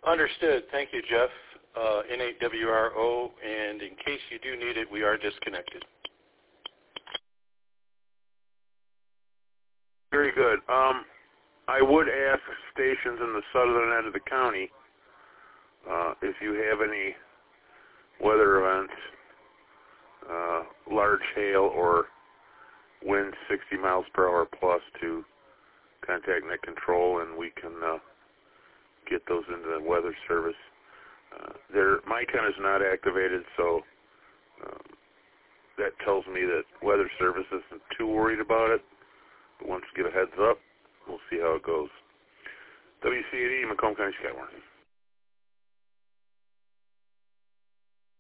Understood. Thank you, Jeff. N8WRO, and in case you do need it, we are disconnected. Very good. I would ask stations in the southern end of the county if you have any weather events, large hail or wind 60 miles per hour plus, to contact Net Control, and we can get those into the weather service. MICON is not activated, so that tells me that weather service isn't too worried about it. But once we get a heads up, we'll see how it goes. WCAD, Macomb County Skywarn.